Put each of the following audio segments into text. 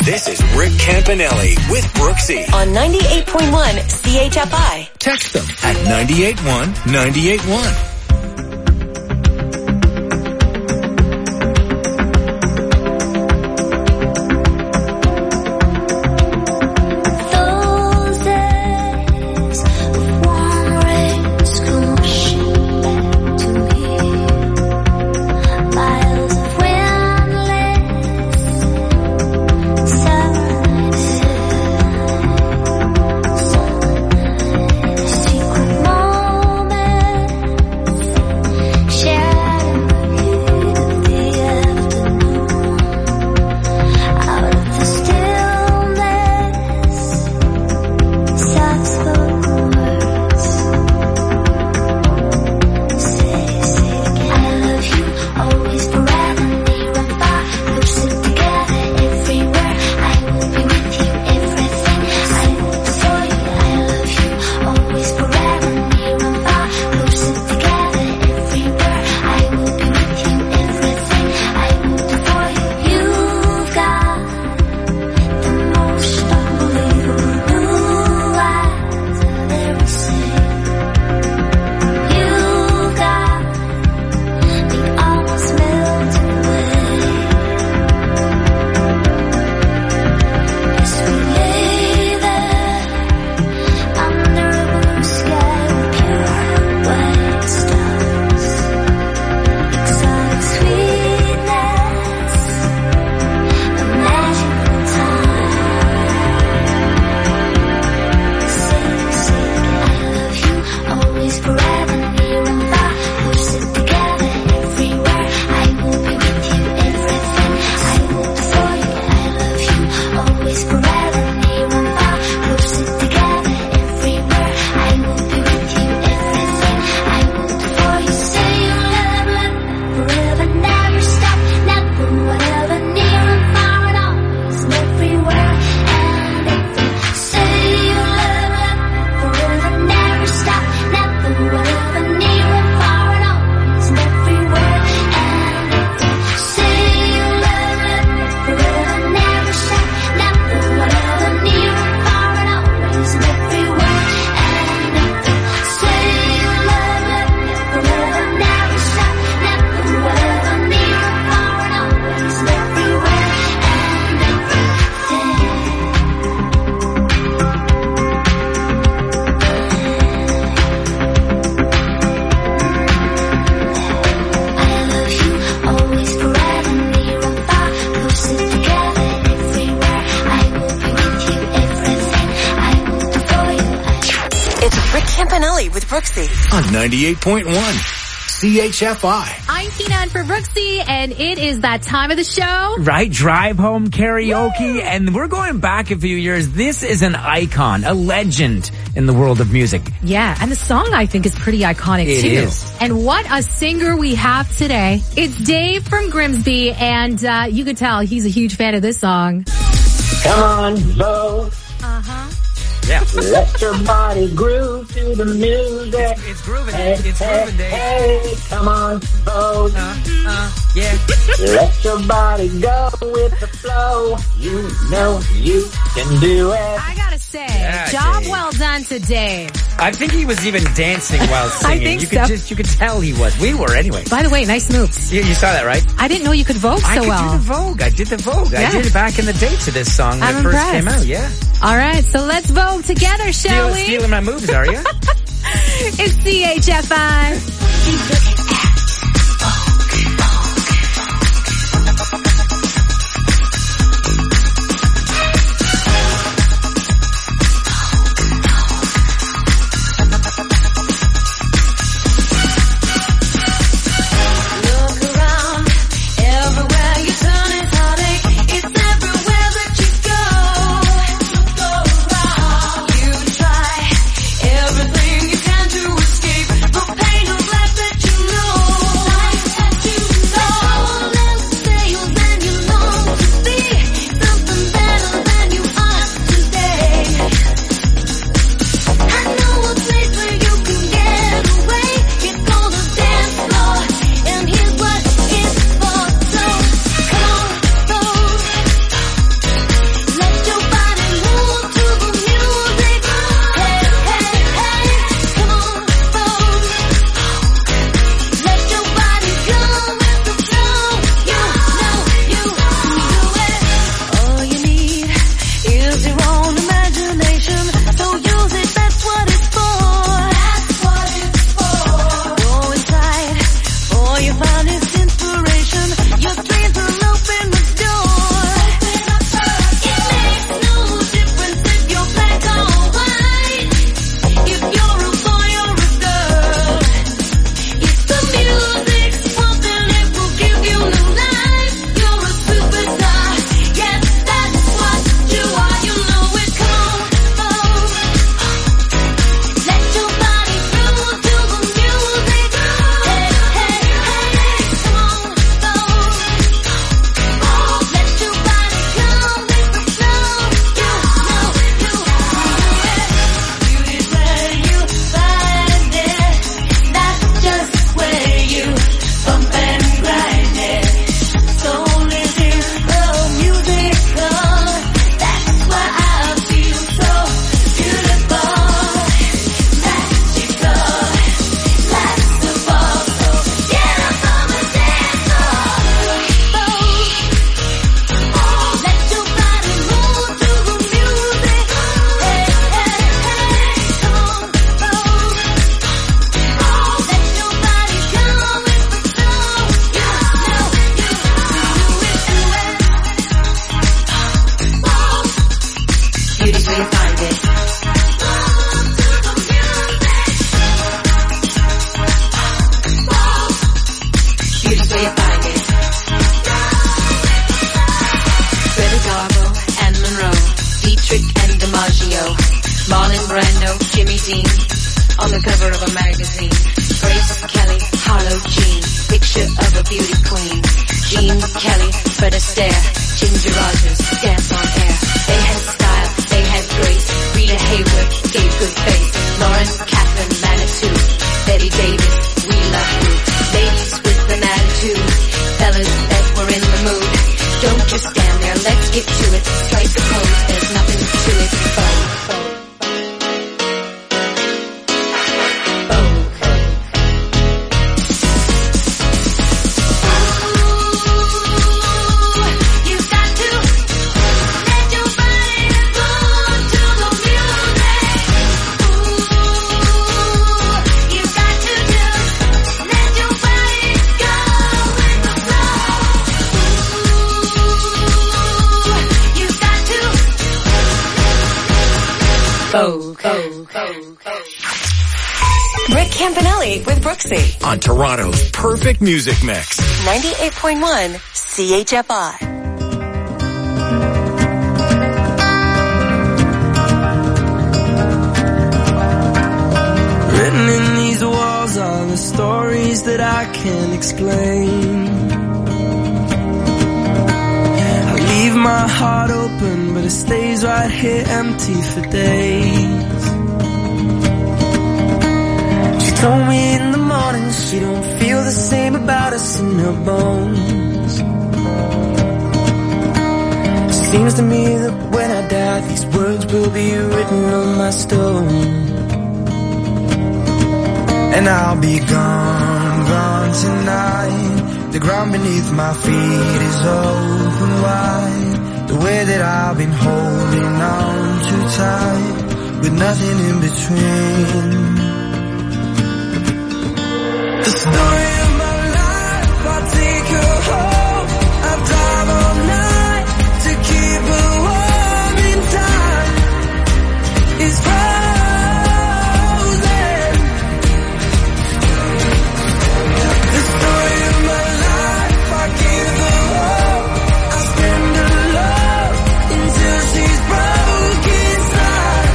This is Rick Campanelli with Brooksy on 98.1 CHFI. Text them at 98.1 98.1. With Brooksy on 98.1 CHFI. I'm Keenan for Brooksy, and it is that time of the show. Right, drive home karaoke, and we're going back a few years. This is an icon, a legend in the world of music. Yeah, and the song I think is pretty iconic too. It is. And what a singer we have today. It's Dave from Grimsby, and you could tell he's a huge fan of this song. Come on, Bo. Yeah. Let your body groove to the music. It's grooving. Hey, It's grooving, Dave. Hey, come on, Bo. Yeah. Let your body go with the flow. You know you can do it. I gotta say, Yeah, job Dave. well done to Dave. I think he was even dancing while singing. think You could tell he was. We were anyway. By the way, nice moves. You saw that, right? I didn't know you could Vogue so I could well. do the Vogue. I did the Vogue. Yeah. I did it back in the day to this song when I'm it first impressed. came out. Yeah. All right, so let's Vogue together, shall we? Stealing my moves, are you? It's CHFI. Everything you can to escape the pain of life that you know. Marlon Brando, Jimmy Dean, on the cover of a magazine. Grace Kelly, Harlow Jean, picture of a beauty queen. Jean Kelly, Fred Astaire, Ginger Rogers, dance on air. They had style, they had grace. Rita Hayworth gave good face. Lauren Catherine Manitou, Betty Davis, we love you. Ladies with an attitude, fellas that were in the mood. Don't just stand there, let's get to it. Strike the pose, there's nothing to it. Rick Campanelli with Brooksy On Toronto's perfect music mix. 98.1 CHFI. Written in these walls are the stories that I can't explain. I leave my heart open, but it stays right here empty for days. She told me in the morning she don't feel the same about us in her bones. Seems to me that when I die, these words will be written on my stone. And I'll be gone, gone tonight. The ground beneath my feet is open wide. The way that I've been holding on too tight, with nothing in between. The story of my life, I take her home. I drive all night to keep her warm in time. It's frozen. The story of my life, I give her hope. I spend her love until she's broke inside.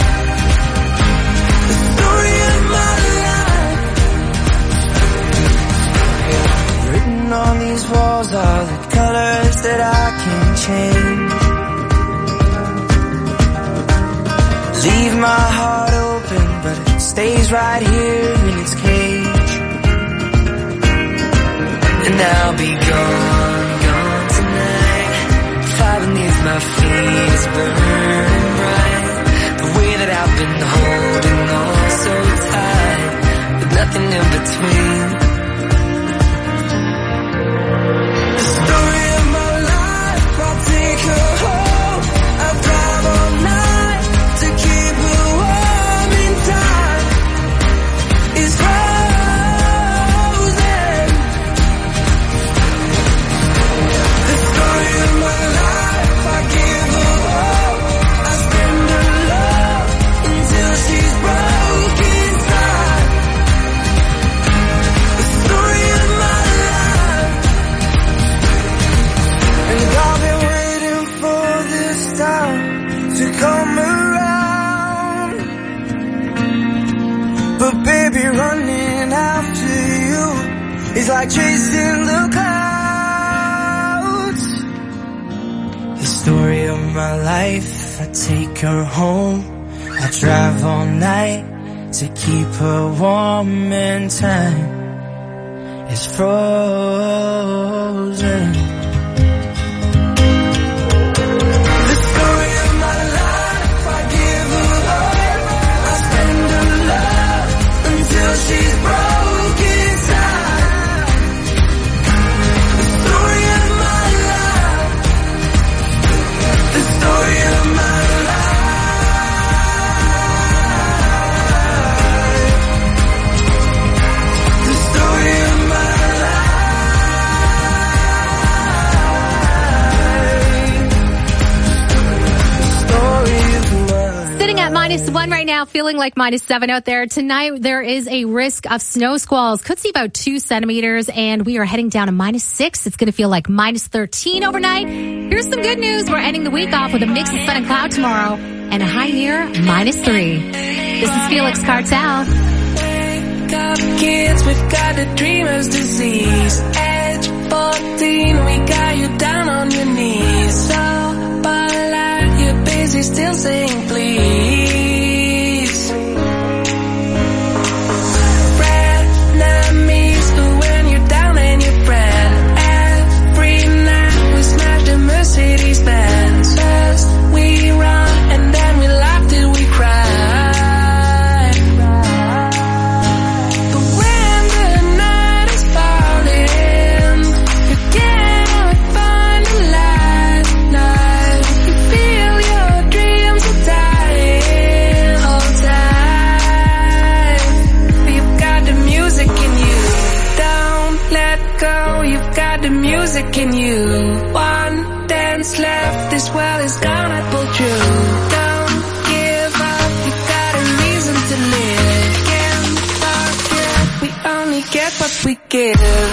The story of my life. Written on these walls are the colors that I can't change. Leave my heart open, but it stays right here in its cage. And I'll be gone, gone tonight. Fire beneath my feet is burning bright. The way that I've been holding on so tight, with nothing in between. The story of my life, I'll take her home. I drive all night to keep her warm in time. It's frozen. The story of my life, I give her hope. I spend her love until she's broke inside. The story of my life. And I've been waiting for this time to come around. But baby, running after you is like chasing the clouds. The story of my life, I take her home. I drive all night to keep her warm in time. It's frozen. The story of my life, I give her hope. I spend her love until she's broke inside. The story of my life. The story of my life. The story of my Sitting at -1 right now, feeling like -7 out there. Tonight, there is a risk of snow squalls. Could see about 2 centimeters, and we are heading down to -6. It's going to feel like -13 overnight. Here's some good news. We're ending the week off with a mix of sun and cloud tomorrow. and a high near -3. This is Felix Cartel. Wake up, kids, we've got the dreamer's disease. Age 14, we got you down on your knees. So polite, you're busy still saying please. Frenemies, who when you're down and your friend. Every night we smash the Mercedes Benz. First we run and then we laugh till we cry. Music in you, one dance left, this world is gonna pull through. Don't give up, you got a reason to live. Can't forget, we only get what we give.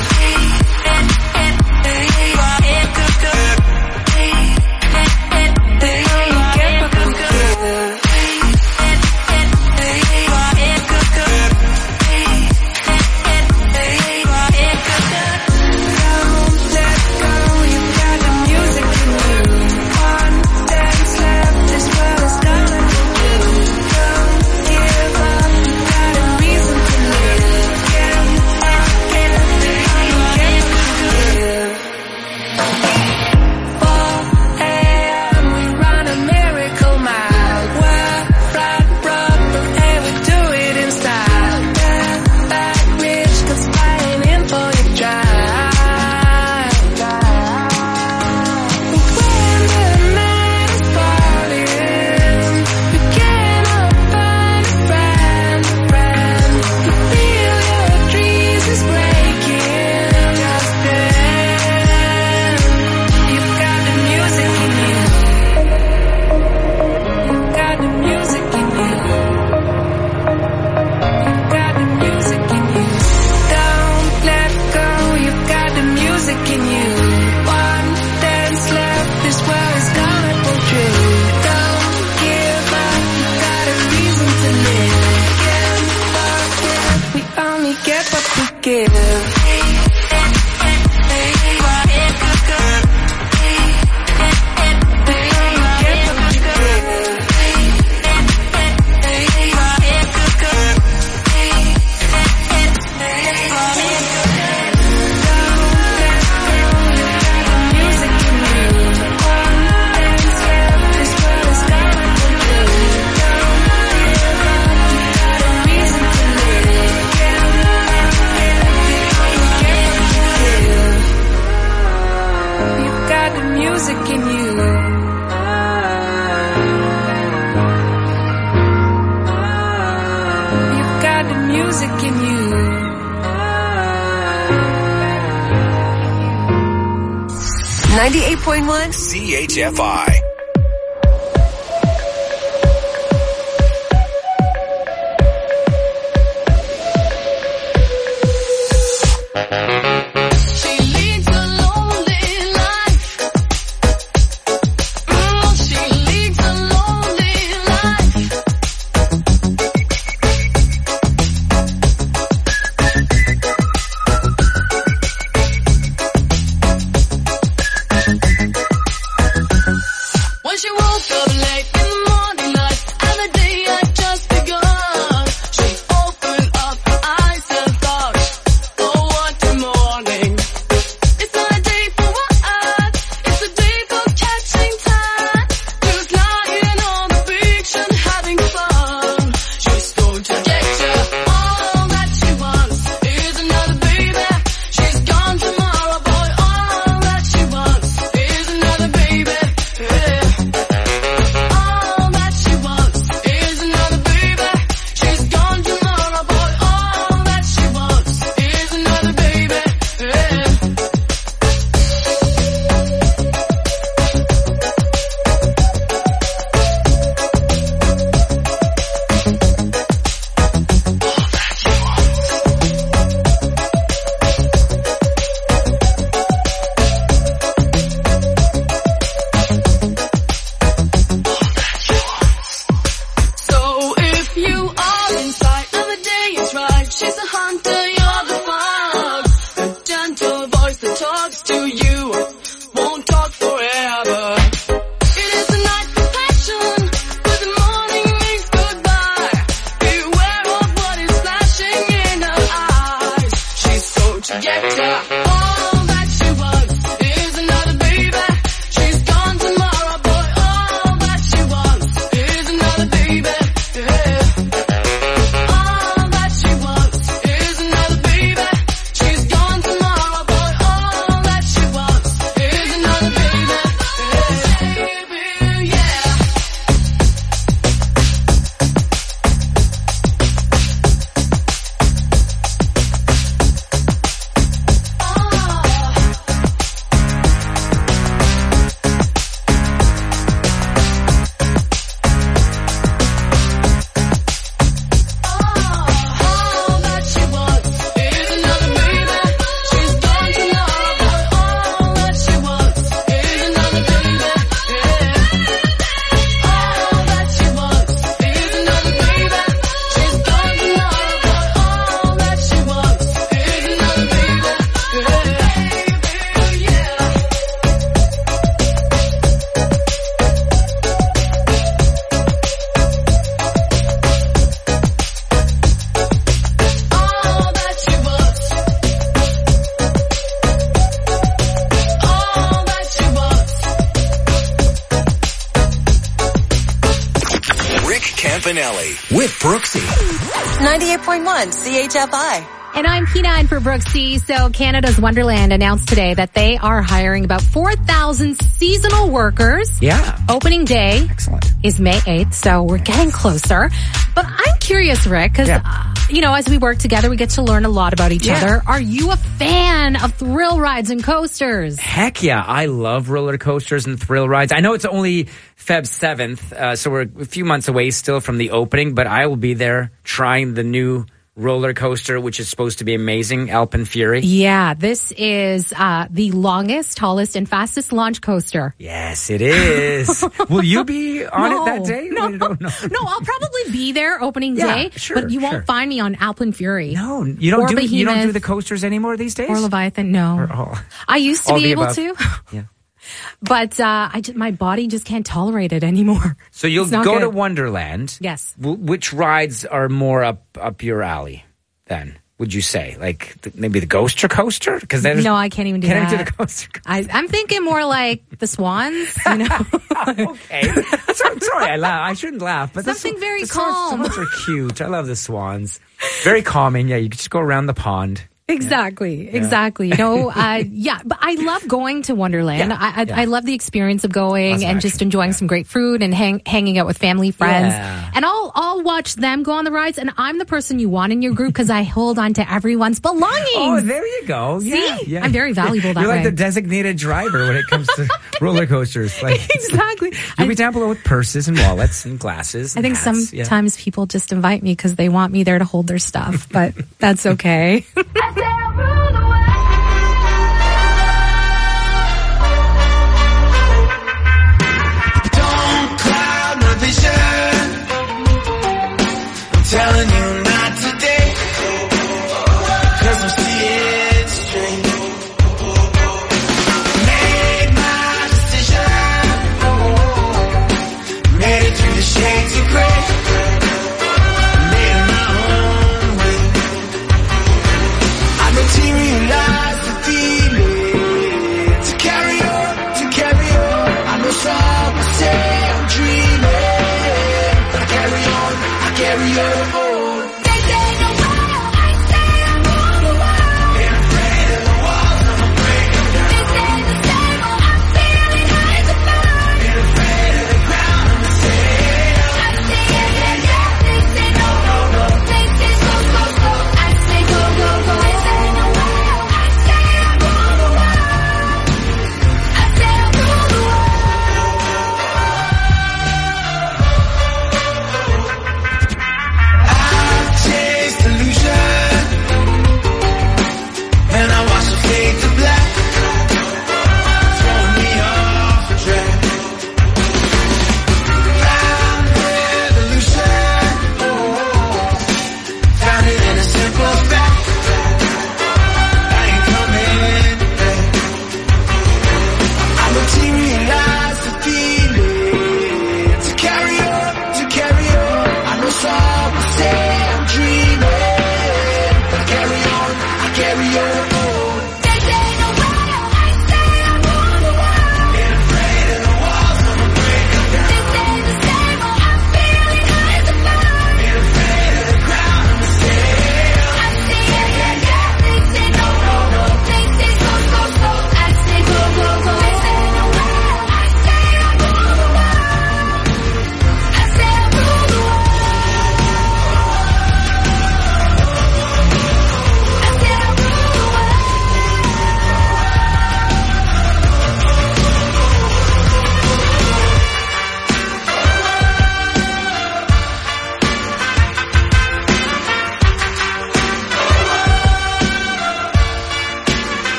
music in you. 98.1 CHFI. Campanelli with Brooksy. 98.1 CHFI. And I'm P9 for Brooksy. So Canada's Wonderland announced today that they are hiring about 4,000 seasonal workers. Yeah. Opening day Excellent. is May 8th, so we're getting closer. But I'm curious, Rick, because, as we work together, we get to learn a lot about each other. Are you a fan of thrill rides and coasters? Heck yeah. I love roller coasters and thrill rides. I know it's only Feb 7th, so we're a few months away still from the opening, but I will be there trying the new roller coaster, which is supposed to be amazing, Alpine Fury. Yeah, this is the longest, tallest, and fastest launch coaster. Yes, it is. Will you be on it that day? No. I don't know. No, I'll probably be there opening day, sure, but you won't find me on Alpine Fury. No, you don't do the coasters anymore these days? Or Leviathan, no. I used to be able to. Yeah. But my body just can't tolerate it anymore. So you'll go to Wonderland. Yes. Which rides are more up your alley then, would you say? Like maybe the Ghoster Coaster? No, I can't even do that. Can't do the Ghoster Coaster. I'm thinking more like the Swans, you know. Okay. Sorry, I laugh. I shouldn't laugh. But something very the calm. Swans are cute. I love the Swans. Very calming. Yeah, you can just go around the pond. Exactly. But I love going to Wonderland. I love the experience of going and just enjoying some great food and hanging out with family, friends. Yeah. And I'll watch them go on the rides, and I'm the person you want in your group because I hold on to everyone's belongings. Oh, there you go. See? Yeah. I'm very valuable that way. You're like the designated driver when it comes to roller coasters. Like, exactly. You'll be down below with purses and wallets and glasses and I think hats. Sometimes people just invite me because they want me there to hold their stuff, but that's okay. Telling you not today, 'cause I'm seeing straight. Made my decision, made it through the shades of gray, made it my own way. I materialized the feeling to carry on. I know some will say I'm dreaming, but I carry on.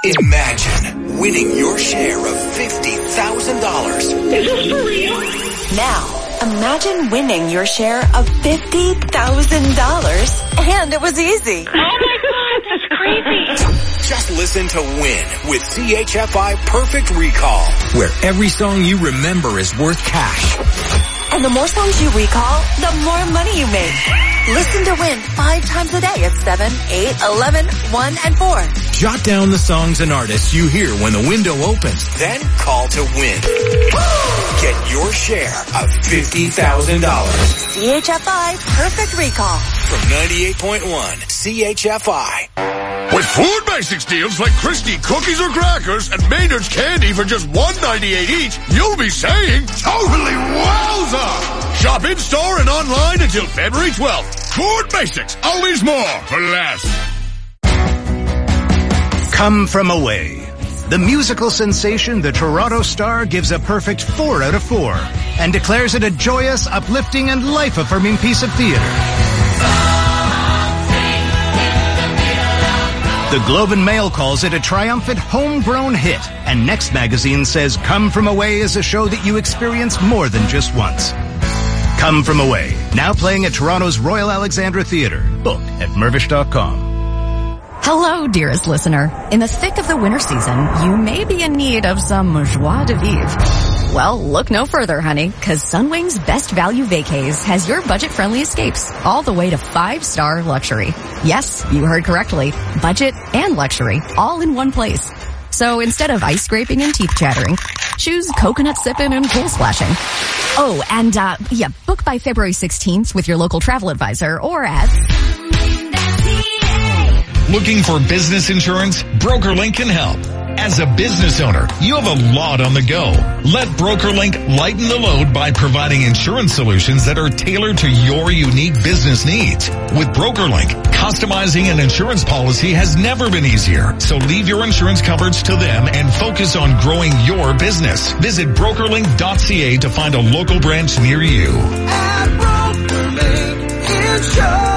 Imagine winning your share of $50,000. Is this for real? Now, imagine winning your share of $50,000. And it was easy. Oh my God, that's crazy. Just listen to Win with CHFI Perfect Recall, where every song you remember is worth cash. And the more songs you recall, the more money you make. Listen to Win 5 times a day at 7, 8, 11, 1, and 4. Jot down the songs and artists you hear when the window opens. Then call to win. Get your share of $50,000. CHFI Perfect Recall. From 98.1 CHFI. With Food Basics deals like Christie cookies or crackers and Maynard's candy for just $1.98 each, you'll be saying, totally wowza! Shop in-store and online until February 12th. Food Basics, always more for less. Come From Away. The musical sensation The Toronto Star gives a perfect 4 out of 4 and declares it a joyous, uplifting, and life-affirming piece of theater. The Globe and Mail calls it a triumphant homegrown hit, and Next Magazine says Come From Away is a show that you experience more than just once. Come From Away, now playing at Toronto's Royal Alexandra Theatre. Book at Mirvish.com. Hello, dearest listener. In the thick of the winter season, you may be in need of some joie de vivre. Well, look no further, honey, because Sunwing's Best Value Vacays has your budget-friendly escapes, all the way to 5-star luxury. Yes, you heard correctly. Budget and luxury, all in one place. So instead of ice scraping and teeth chattering, choose coconut sipping and pool splashing. Oh, and, book by February 16th with your local travel advisor or at... Looking for business insurance? BrokerLink can help. As a business owner, you have a lot on the go. Let BrokerLink lighten the load by providing insurance solutions that are tailored to your unique business needs. With BrokerLink, customizing an insurance policy has never been easier. So leave your insurance coverage to them and focus on growing your business. Visit brokerlink.ca to find a local branch near you. At BrokerLink Insurance.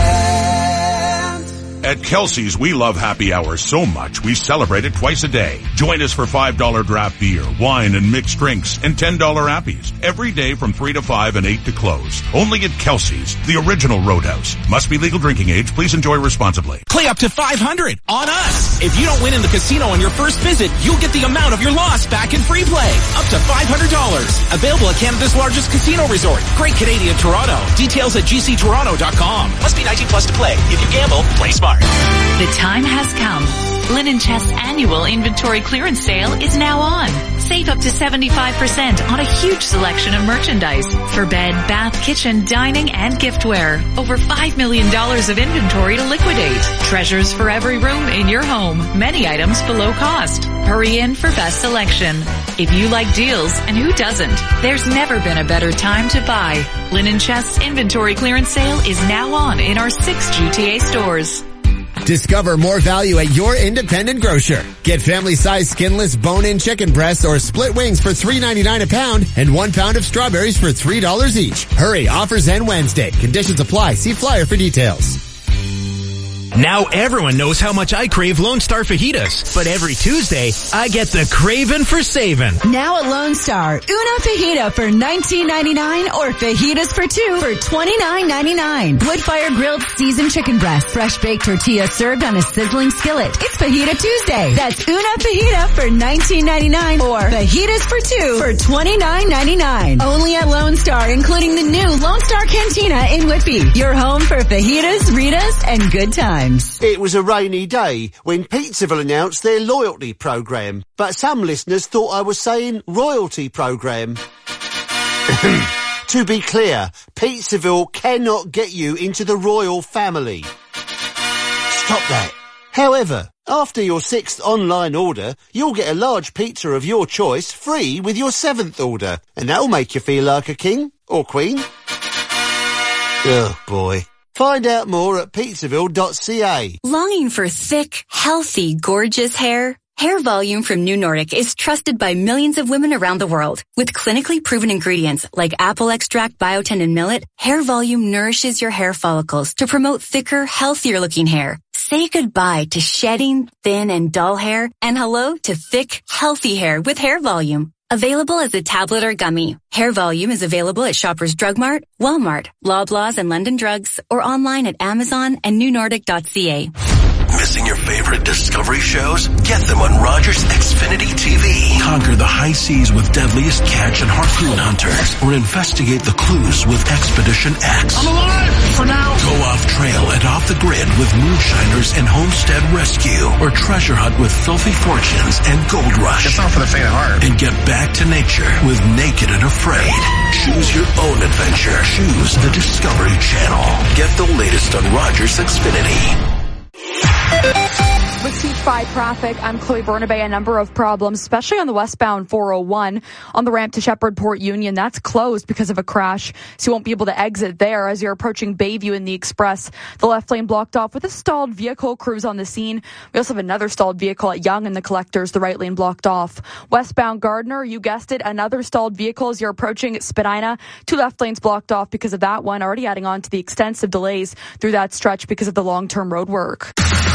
At Kelsey's, we love happy hours so much we celebrate it twice a day. Join us for $5 draft beer, wine, and mixed drinks, and $10 appies every day from 3 to 5 and 8 to close. Only at Kelsey's, the original Roadhouse. Must be legal drinking age. Please enjoy responsibly. Play up to $500 on us. If you don't win in the casino on your first visit, you'll get the amount of your loss back in free play. Up to $500. Available at Canada's largest casino resort. Great Canadian Toronto. Details at gctoronto.com. Must be 19 plus to play. If you gamble, play smart. The time has come. Linen Chest's annual inventory clearance sale is now on. Save up to 75% on a huge selection of merchandise for bed, bath, kitchen, dining, and giftware. Over $5 million of inventory to liquidate. Treasures for every room in your home. Many items below cost. Hurry in for best selection. If you like deals, and who doesn't, there's never been a better time to buy. Linen Chest's inventory clearance sale is now on in our 6 GTA stores. Discover more value at your independent grocer. Get family-sized skinless bone-in chicken breasts or split wings for $3.99 a pound and 1 pound of strawberries for $3 each. Hurry, offers end Wednesday. Conditions apply. See flyer for details. Now everyone knows how much I crave Lone Star fajitas, but every Tuesday, I get the craving for saving. Now at Lone Star, una fajita for $19.99 or fajitas for 2 for $29.99. Wood-fire grilled seasoned chicken breast, fresh baked tortilla served on a sizzling skillet. It's Fajita Tuesday. That's una fajita for $19.99 or fajitas for 2 for $29.99. Only at Lone Star, including the new Lone Star Cantina in Whitby. Your home for fajitas, Ritas, and good times. It was a rainy day when Pizzaville announced their loyalty program, but some listeners thought I was saying royalty program. To be clear, Pizzaville cannot get you into the royal family. Stop that. However, after your 6th online order, you'll get a large pizza of your choice free with your 7th order, and that'll make you feel like a king or queen. Oh boy. Find out more at pizzaville.ca. Longing for thick, healthy, gorgeous hair? Hair Volume from New Nordic is trusted by millions of women around the world. With clinically proven ingredients like apple extract, biotin, and millet, Hair Volume nourishes your hair follicles to promote thicker, healthier looking hair. Say goodbye to shedding, thin, and dull hair, and hello to thick, healthy hair with Hair Volume. Available as a tablet or gummy, Hair Volume is available at Shoppers Drug Mart, Walmart, Loblaws, and London Drugs, or online at Amazon and newnordic.ca. Missing your favorite Discovery shows? Get them on Rogers Xfinity TV. Conquer the high seas with deadliest catch and harpoon hunters, or investigate the clues with Expedition X. I'm alive for now. Go off trail and off the grid with Moonshiners and Homestead Rescue, or treasure hunt with Filthy Fortunes and Gold Rush. It's not for the faint of heart. And get back to nature with Naked and Afraid. Choose your own adventure. Choose the Discovery Channel. Get the latest on Rogers Xfinity. With Siege 5 traffic, I'm Chloe Bernabé. A number of problems, especially on the westbound 401 on the ramp to Shepherd Port Union. That's closed because of a crash, so you won't be able to exit there as you're approaching Bayview in the Express. The left lane blocked off with a stalled vehicle. Crews on the scene. We also have another stalled vehicle at Yonge and the Collectors. The right lane blocked off. Westbound Gardner, you guessed it, another stalled vehicle as you're approaching Spadina. 2 left lanes blocked off because of that one, already adding on to the extensive delays through that stretch because of the long-term road work.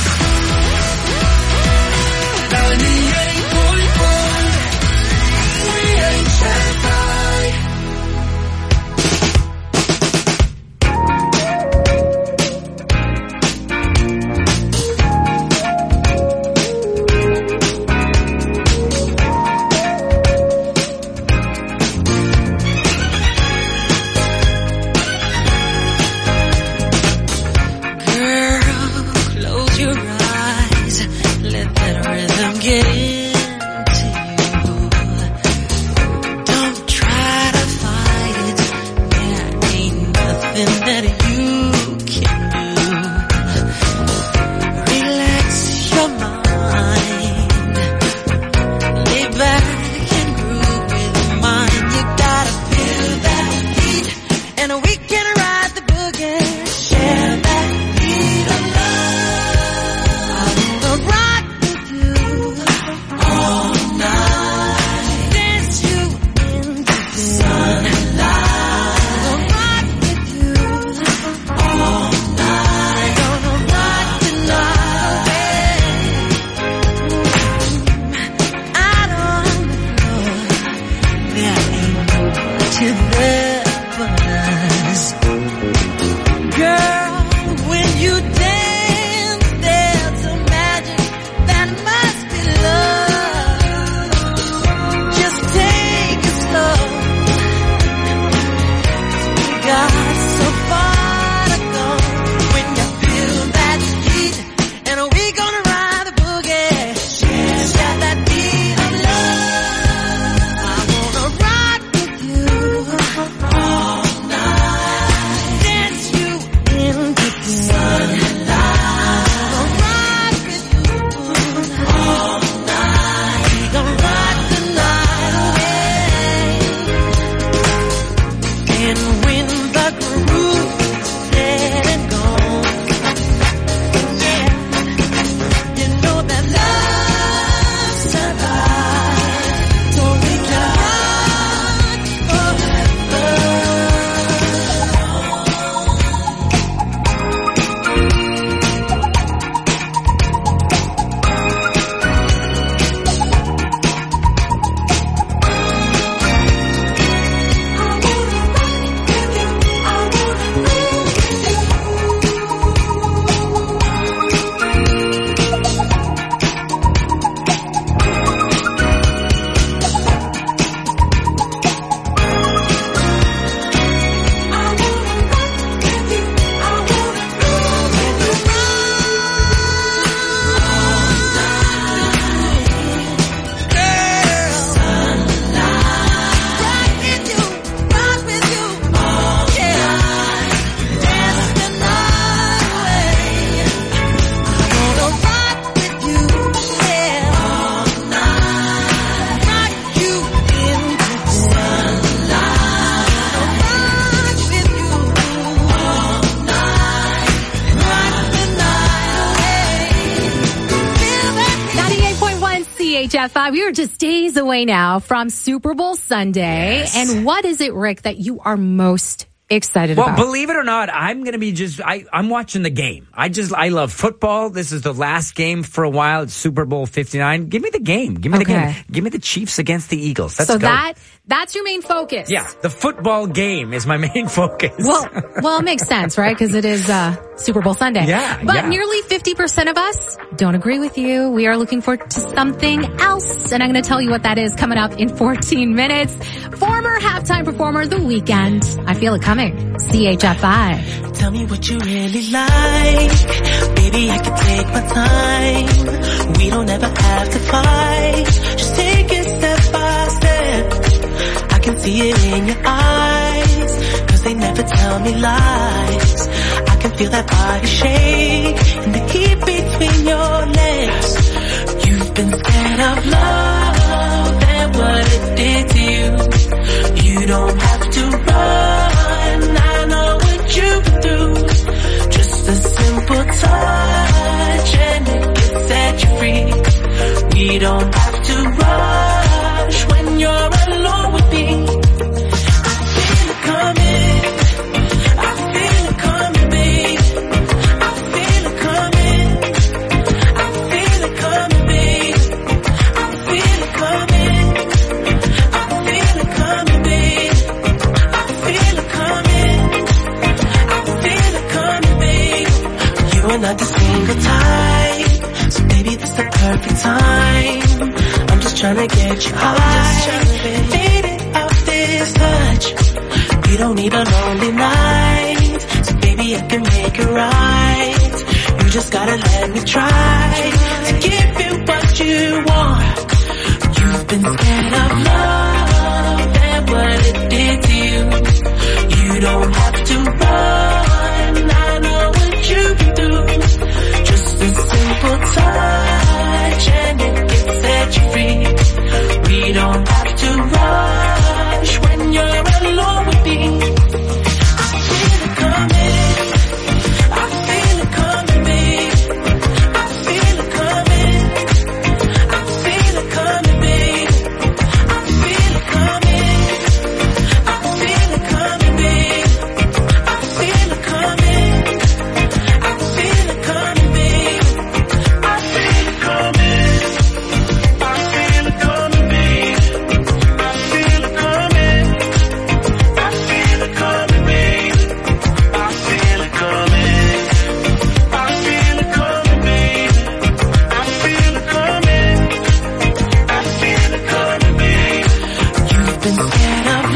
CHFI. We are just days away now from Super Bowl Sunday. Yes. And what is it, Rick, that you are most excited well, about. Believe it or not, I'm going to be I'm watching the game. I love football. This is the last game for a while. It's Super Bowl 59. Give me the game. Give me the game. Give me the Chiefs against the Eagles. Let's go. That's your main focus. Yeah, the football game is my main focus. Well, it makes sense, right? Because it is Super Bowl Sunday. Yeah, but nearly 50% of us don't agree with you. We are looking forward to something else, and I'm going to tell you what that is coming up in 14 minutes. Former halftime performer The Weeknd. I feel it coming. CHFI. Tell me what you really like. Baby, I can take my time. We don't ever have to fight. Just take it step by step. I can see it in your eyes, 'cause they never tell me lies. I can feel that body shake and the heat between your legs. You've been scared of love and what it did to you. You don't have to run, I know what you've been through. Just a simple touch and it can set you free. We don't have to rush when you're alone with me. I feel it coming. I feel it coming, babe. I feel it coming. I feel it coming, babe. I feel it coming. I feel it coming, babe. I feel it coming. I feel it coming, babe. You are not the single type, so baby, this the perfect time. I'm just trying to get you high, faded out this touch. You don't need a lonely night, so baby, I can make it right. You just gotta let me try to give you what you want. You've been scared of love and what it did to you. You don't have to run, I know what you've been through. Just a simple touch and it can set you free. We don't have to rush when you're alone with me. I feel it coming. I feel it coming, babe. I feel it coming. I feel it coming, babe. I feel it coming. I feel it coming, babe. I feel it coming. I feel it coming, babe. I feel it coming. I feel it coming, babe. I feel it coming. I feel it coming, babe. I feel it coming. I feel it coming, babe. I feel it coming. I feel it coming, babe. You've been scared of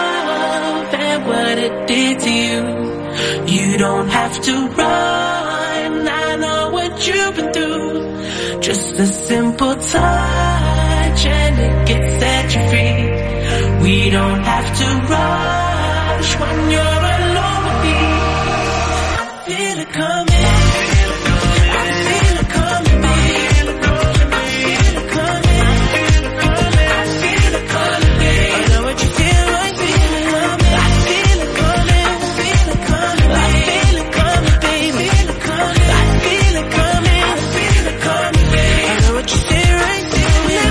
love and what it did to you. You don't have to run, I know what you've been through. Just a simple touch and it can set you free. We don't have to rush when you're alone with me. I feel it coming. I feel it coming, babe. I feel it coming. I feel it coming, babe. I know what you feel like, feel it coming. I feel it coming. I feel it coming, I feel it coming, baby. I feel it coming. I feel it coming, babe. I know what you feel right, feel it.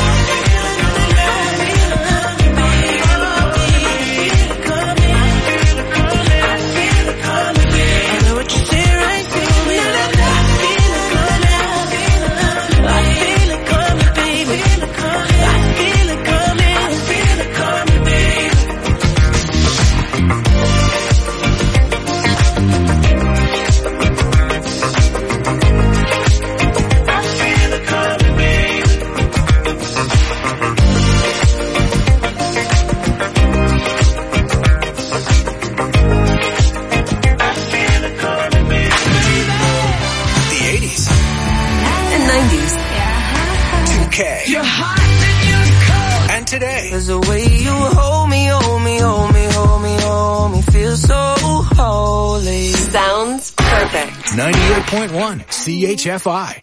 You're hot and you're cold. And today. There's a way you hold me, hold me, hold me, hold me, hold me. Feel so holy. Sounds perfect. 98.1 CHFI.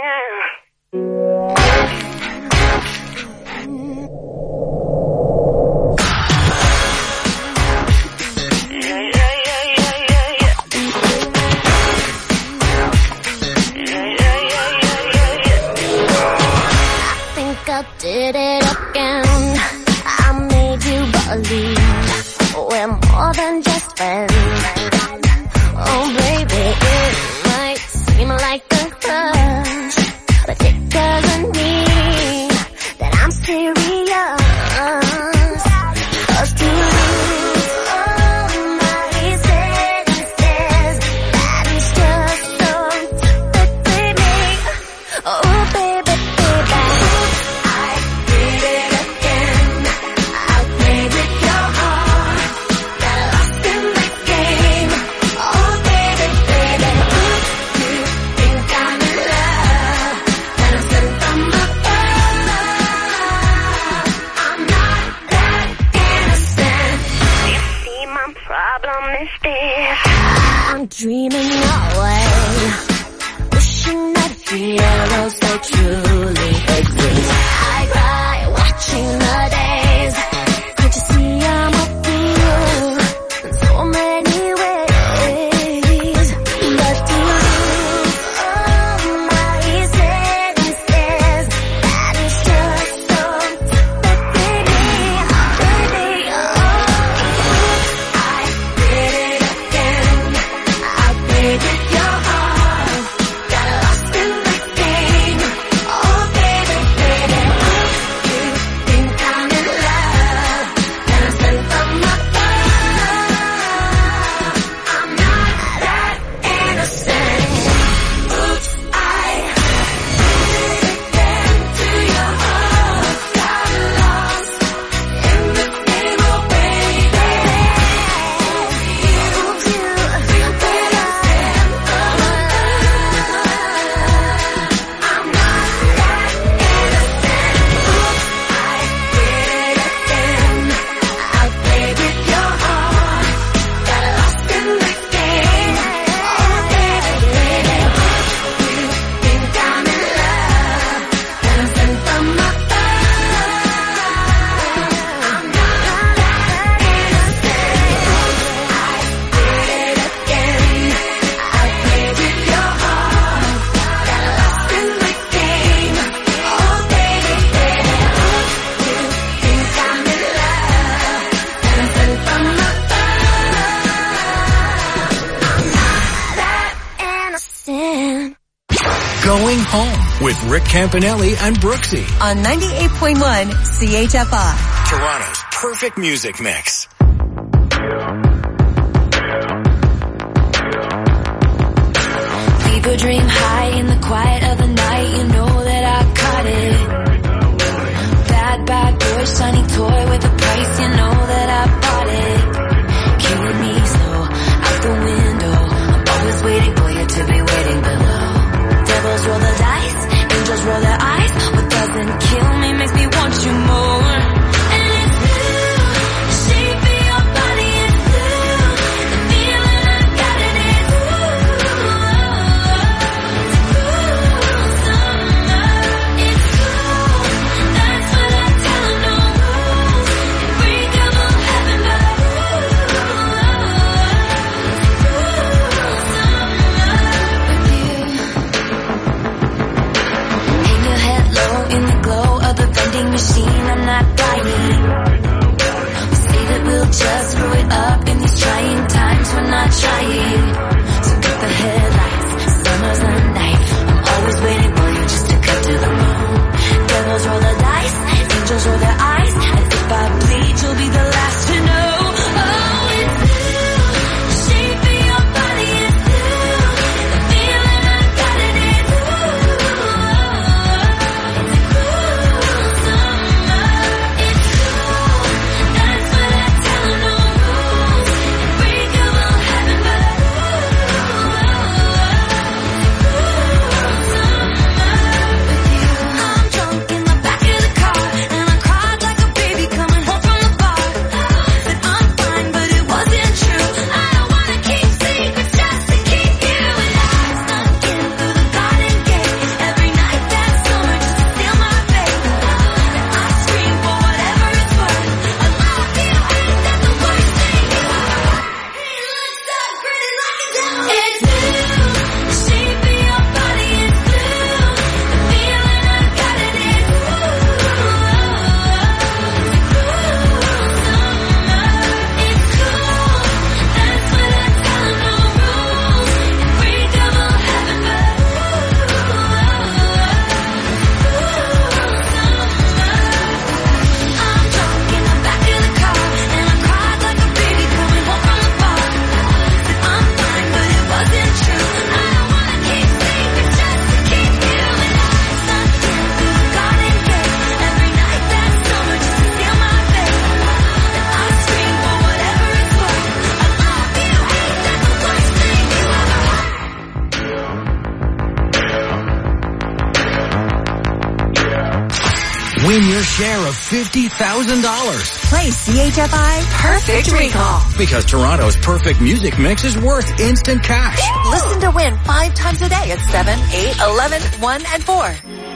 Did it again. I made you believe we're more than just friend. Oh baby, it might seem like a crush, but it doesn't mean that I'm serious. 'Cause to lose all my senses, that is just so typically me. Oh baby, baby, I did it again. I played with your heart, got lost in the game. Oh baby, baby, you think I'm in love, and I'm sent from above. I'm not that innocent. You see, my problem is this: I'm dreaming away, wishing that heroes they truly exist. I cry watching the days. Can't you see I'm up to you in so many ways? But to lose all my senses, that is just so typically me, baby. Oh, I did it again. I played with your heart, got lost in the game. Oh baby, baby, you think I'm in love, and I'm sent from above. I'm not that innocent. Oops, I did it again to your heart, got lost in the game. Oh baby, oops, you think that I'm sent from above. I'm not that innocent. Oops, I did it again. I played with your heart, got lost in the game. Oh baby, baby, you think I'm in love, and I'm sent from above. I'm not that innocent. I did it again. I played with your heart, got lost in the game. Oh baby, baby, you think I'm in love, and I'm sent from above. I'm not that innocent. Going Home with Rick Campanelli and Brooksy. On 98.1 CHFI. Toronto's perfect music mix. People dream high in the quiet of the night. You know that I caught it. Bad boy, shiny toy with a price. You know that I bought it. Killing me slow out the window. I'm always waiting for you to be waiting below. Devils roll the dice, angels roll their eyes. What doesn't kill me makes me want you more. And it's you, the shape of your body is blue. The feeling I got it is ooh, it's cool. Win your share of $50,000. Play CHFI Perfect Recall. Because Toronto's perfect music mix is worth instant cash. Listen to win 5 times a day at 7, 8, 11, 1, and 4.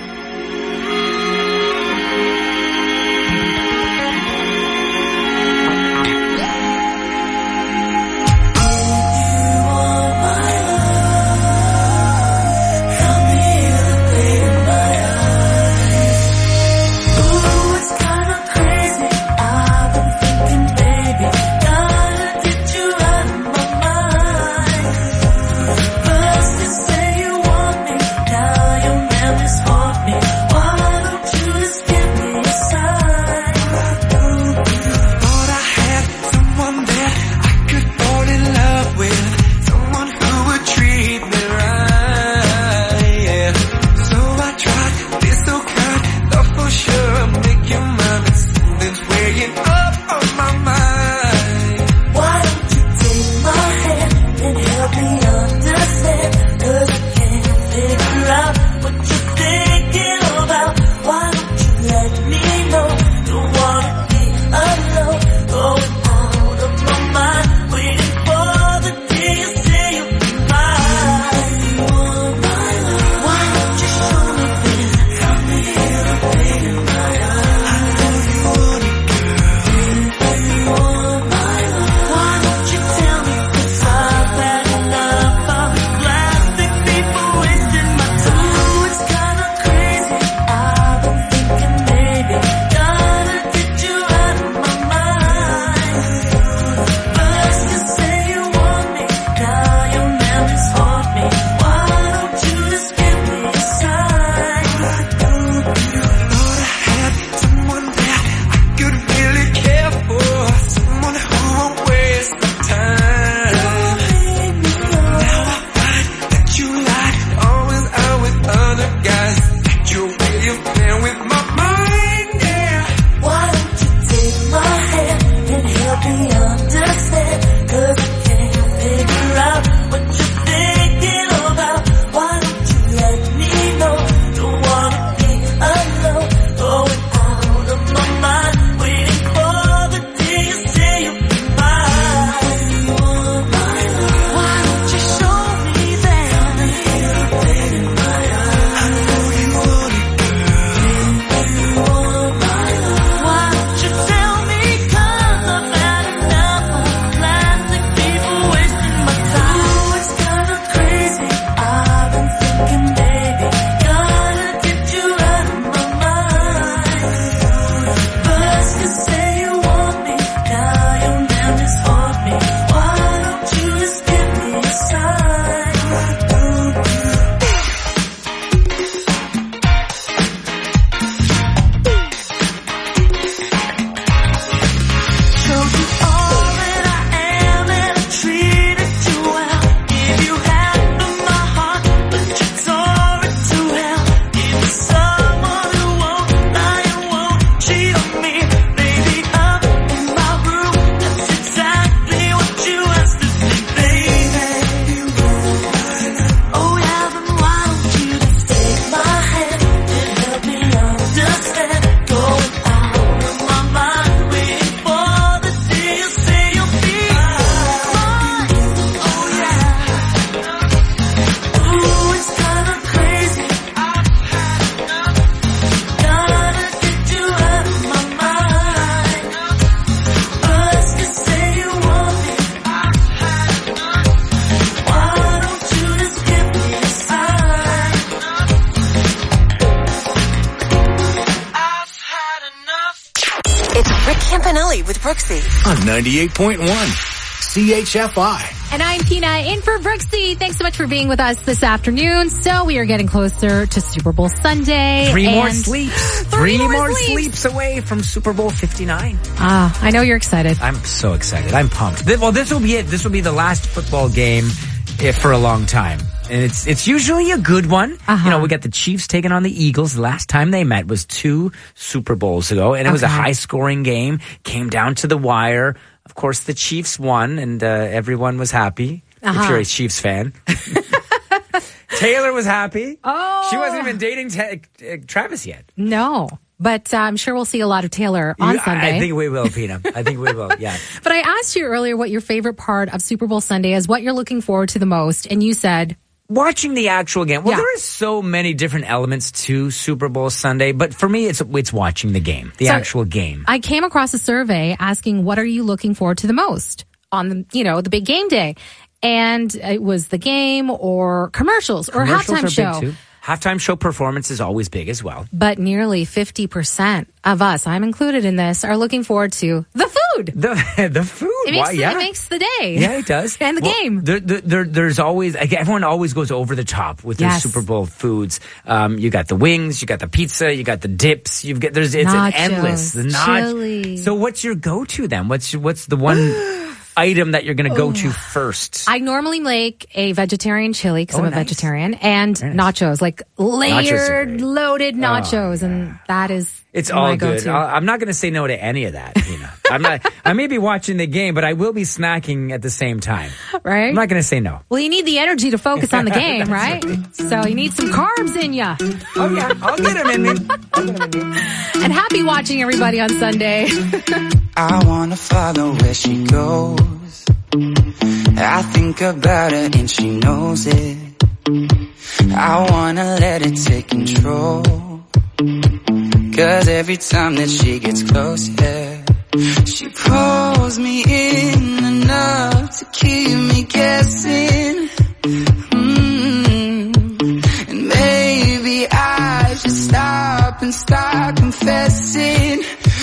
with Brooksy on 98.1 CHFI. And I'm Tina in for Brooksy. Thanks so much for being with us this afternoon. So we are getting closer to Super Bowl Sunday. Three more sleeps away from Super Bowl 59. I know you're excited. I'm so excited. I'm pumped. Well, this will be it. This will be the last football game for a long time. And it's usually a good one. You know, we got the Chiefs taking on the Eagles. The last time they met was 2 Super Bowls ago, and it was a high-scoring game. Came down to the wire. Of course, the Chiefs won, and everyone was happy. If you're a Chiefs fan. Taylor was happy. Oh. She wasn't even dating Travis yet. No. But I'm sure we'll see a lot of Taylor on Sunday. I think we will, Pina. I think we will, yeah. But I asked you earlier what your favorite part of Super Bowl Sunday is, what you're looking forward to the most, and you said... Watching the actual game. Well, there is so many different elements to Super Bowl Sunday, but for me, it's watching the game, the actual game. I came across a survey asking, what are you looking forward to the most on the big game day? And it was the game or commercials or halftime show. Big too. Halftime show performance is always big as well. But nearly 50% of us, I'm included in this, are looking forward to the food. The food. It makes the day. Yeah, it does. And the game. There's always, everyone always goes over the top with their Super Bowl foods. You got the wings, you got the pizza, you got the dips, it's an endless. The chili. So what's your go-to then? What's the one item that you're going to go to first? I normally make a vegetarian chili because I'm a vegetarian, and nachos, like layered, loaded nachos, and that is it's all good. Go-to. I'm not going to say no to any of that. I may be watching the game, but I will be snacking at the same time. Right? I'm not going to say no. Well, you need the energy to focus on the game, right? So you need some carbs in you. Oh yeah, I'll get them in me. And happy watching everybody on Sunday. I wanna follow where she goes. I think about her and she knows it. I wanna let it take control. 'Cause every time that she gets closer, she pulls me in enough to keep me guessing. And maybe I should stop and start confessing.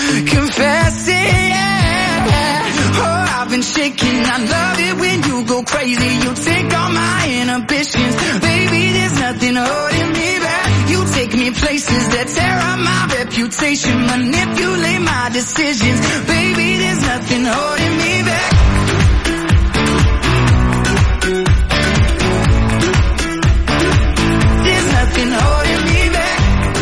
Oh, I've been shaking. I love it when you go crazy. You take all my inhibitions. Baby, there's nothing holding me back. You take me places that tear up my reputation. Manipulate my decisions. Baby, there's nothing holding me back. There's nothing holding me back.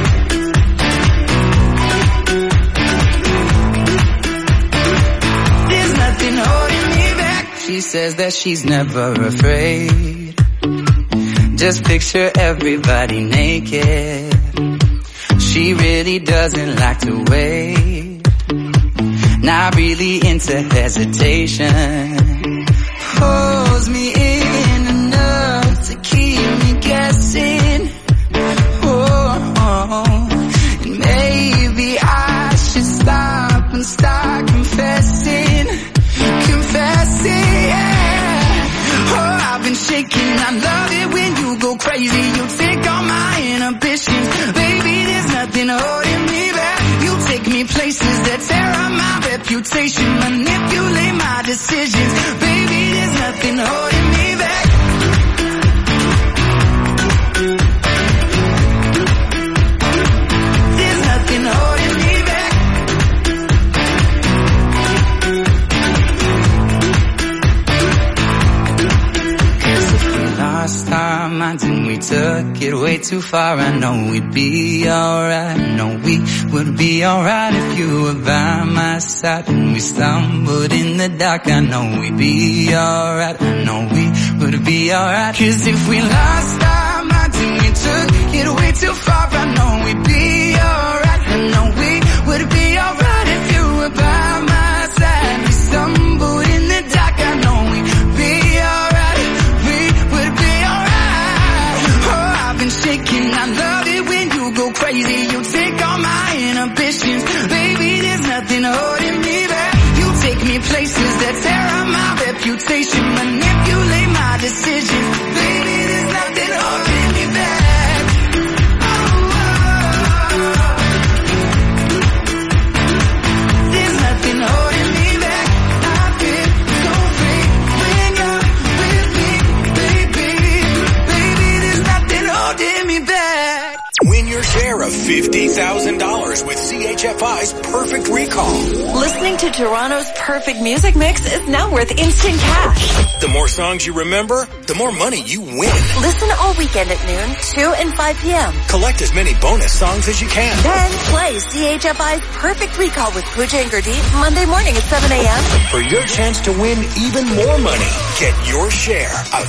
She says that she's never afraid. Just picture everybody naked. She really doesn't like to wait. Not really into hesitation. Pulls me in enough to keep me guessing. And maybe I should stop and start confessing. I've been shaking. I love it when you go crazy. You take all my inhibitions. Baby, there's nothing holding me back. You take me places that tear up my reputation. Manipulate my decisions. Baby, there's nothing holding me back. There's nothing holding me back. Last time I think we took it way too far. I know we'd be alright. I know we would be alright if you were by my side. When we stumbled in the dark, I know we'd be alright. I know we would be alright. 'Cause if we last time I think we took it way too far. I know we'd be alright. I know we would be alright if you were by my side. We stumbled in the dark, I know we'd be alright. Shaking, I love it when you go crazy. You take all my inhibitions. Baby, there's nothing holding me back. You take me places that tear up my reputation. Manipulate my decisions. Baby, there's nothing holding me back. There's nothing holding me back. I feel so free when you're with me, baby. Baby, there's nothing holding me back. Win your share of $50,000 with CHFI's Perfect Recall. Listening to Toronto's Perfect Music Mix is now worth instant cash. The more songs you remember, the more money you win. Listen all weekend at noon, 2 and 5 p.m. Collect as many bonus songs as you can. Then play CHFI's Perfect Recall with Pooja and Gurdeep Monday morning at 7 a.m. For your chance to win even more money, get your share of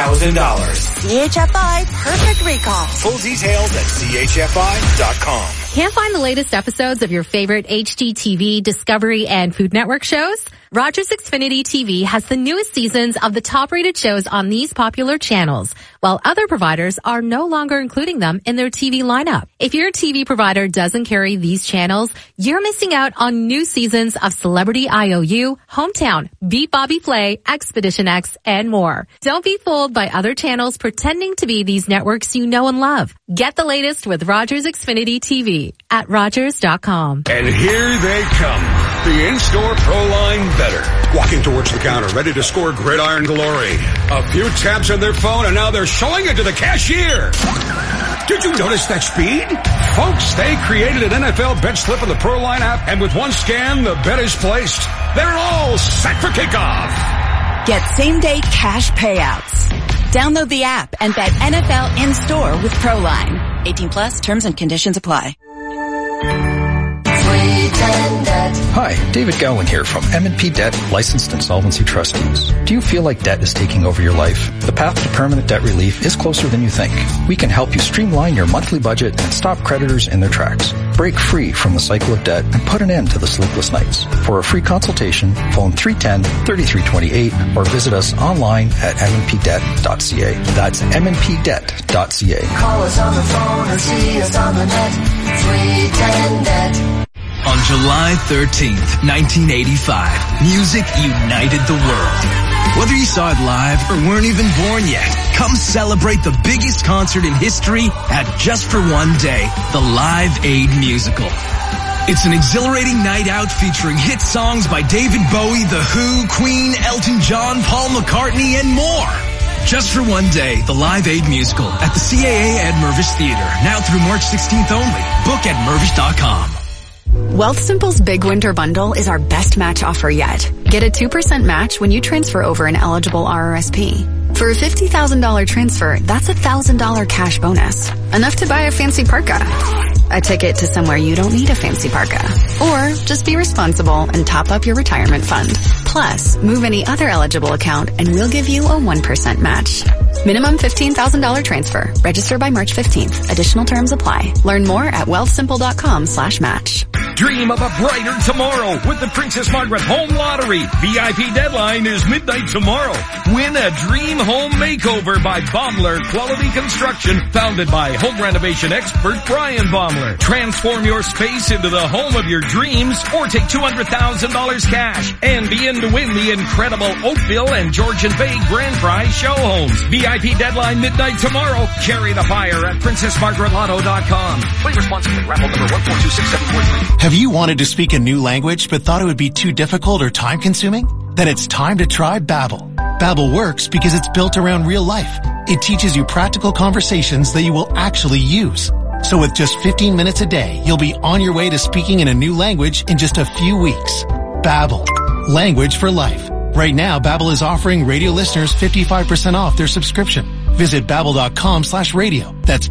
$50,000. CHFI Perfect Recall. Full details at chfi.com. Can't find the latest episodes of your favorite HGTV, Discovery, and Food Network shows? Rogers Xfinity TV has the newest seasons of the top-rated shows on these popular channels, while other providers are no longer including them in their TV lineup. If your TV provider doesn't carry these channels, you're missing out on new seasons of Celebrity IOU, Hometown, Beat Bobby Flay, Expedition X, and more. Don't be fooled by other channels pretending to be these networks you know and love. Get the latest with Rogers Xfinity TV at Rogers.com. And here they come. The in-store ProLine Better. Walking towards the counter, ready to score gridiron glory. A few taps on their phone, and now they're showing it to the cashier. Did you notice that speed? Folks, they created an NFL bet slip in the ProLine app, and with one scan, the bet is placed. They're all set for kickoff. Get same-day cash payouts. Download the app and bet NFL in-store with ProLine. 18 plus, terms and conditions apply. Hi, David Gowan here from M&P Debt, licensed insolvency trustees. Do you feel like debt is taking over your life? The path to permanent debt relief is closer than you think. We can help you streamline your monthly budget and stop creditors in their tracks. Break free from the cycle of debt and put an end to the sleepless nights. For a free consultation, phone 310-3328 or visit us online at mnpdebt.ca. That's mnpdebt.ca. Call us on the phone or see us on the net. 310-DEBT. On July 13th, 1985, music united the world. Whether you saw it live or weren't even born yet, come celebrate the biggest concert in history at Just for One Day, the Live Aid Musical. It's an exhilarating night out featuring hit songs by David Bowie, The Who, Queen, Elton John, Paul McCartney, and more. Just for One Day, the Live Aid Musical at the CAA at Mervish Theater, now through March 16th only. Book at Mervish.com. Wealthsimple's Big Winter Bundle is our best match offer yet. Get a 2% match when you transfer over an eligible RRSP. For a $50,000 transfer, that's $1,000 cash bonus. Enough to buy a fancy parka. A ticket to somewhere you don't need a fancy parka. Or just be responsible and top up your retirement fund. Plus, move any other eligible account and we'll give you a 1% match. Minimum $15,000 transfer. Register by March 15th. Additional terms apply. Learn more at wealthsimple.com/match. Dream of a brighter tomorrow with the Princess Margaret Home Lottery. VIP deadline is midnight tomorrow. Win a dream home makeover by Baumler Quality Construction, founded by home renovation expert Brian Baumler. Transform your space into the home of your dreams or take $200,000 cash and be in to win the incredible Oakville and Georgian Bay Grand Prize show homes. VIP deadline midnight tomorrow. Carry the fire at PrincessMargaretLotto.com. Play responsibly. Raffle number 1426743. Have you wanted to speak a new language but thought it would be too difficult or time-consuming? Then it's time to try Babbel. Babbel works because it's built around real life. It teaches you practical conversations that you will actually use. So with just 15 minutes a day, you'll be on your way to speaking in a new language in just a few weeks. Babbel. Language for life. Right now, Babbel is offering radio listeners 55% off their subscription. Visit babbel.com/radio. That's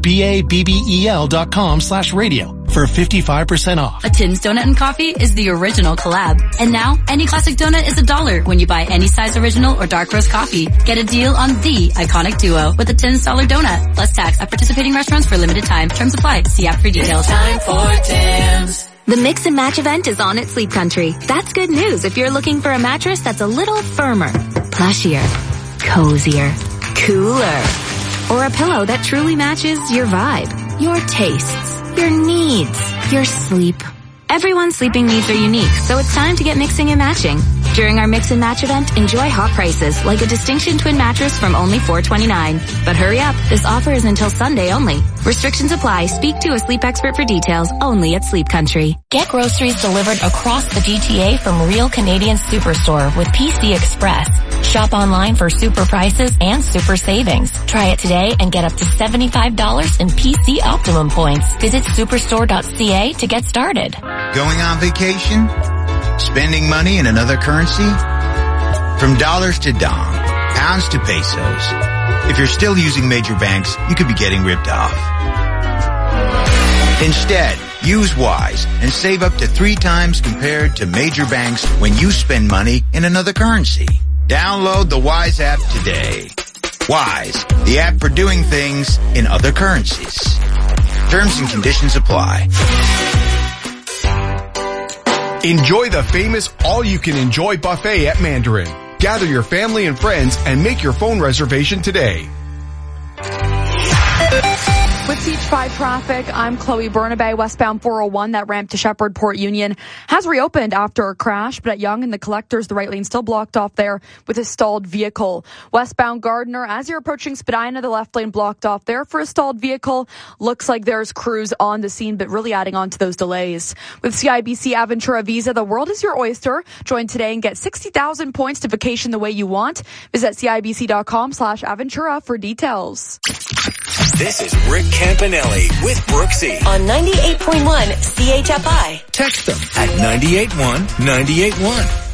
BABBEL.com/radio for 55% off. A Tim's Donut and Coffee is the original collab. And now, any classic donut is $1 when you buy any size original or dark roast coffee. Get a deal on the iconic duo with a $10 donut. Plus tax at participating restaurants for a limited time. Terms apply. See app for details. Time for Tim's. The Mix and Match event is on at Sleep Country. That's good news if you're looking for a mattress that's a little firmer, plushier, cozier, cooler, or a pillow that truly matches your vibe, your tastes, your needs, your sleep. Everyone's sleeping needs are unique, so it's time to get mixing and matching. During our Mix and Match event, enjoy hot prices like a Distinction Twin mattress from only $429. But hurry up, this offer is until Sunday only. Restrictions apply. Speak to a sleep expert for details only at Sleep Country. Get groceries delivered across the GTA from Real Canadian Superstore with PC Express. Shop online for super prices and super savings. Try it today and get up to $75 in PC Optimum points. Visit superstore.ca to get started. Going on vacation? Spending money in another currency? From dollars to dong, pounds to pesos. If you're still using major banks, you could be getting ripped off. Instead, use Wise and save up to 3 times compared to major banks when you spend money in another currency. Download the Wise app today. Wise, the app for doing things in other currencies. Terms and conditions apply. Enjoy the famous all-you-can-enjoy buffet at Mandarin. Gather your family and friends and make your phone reservation today. With CH5 traffic, I'm Chloe Bernabé. Westbound 401, that ramp to Shepherd Port Union has reopened after a crash, but at Yonge and the Collectors, the right lane still blocked off there with a stalled vehicle. Westbound Gardiner, as you're approaching Spadina, the left lane blocked off there for a stalled vehicle. Looks like there's crews on the scene, but really adding on to those delays. With CIBC Aventura Visa, the world is your oyster. Join today and get 60,000 points to vacation the way you want. Visit CIBC.com/Aventura for details. This is Rick Campanelli with Brooksy on 98.1 CHFI. Text them at 98.1 98.1.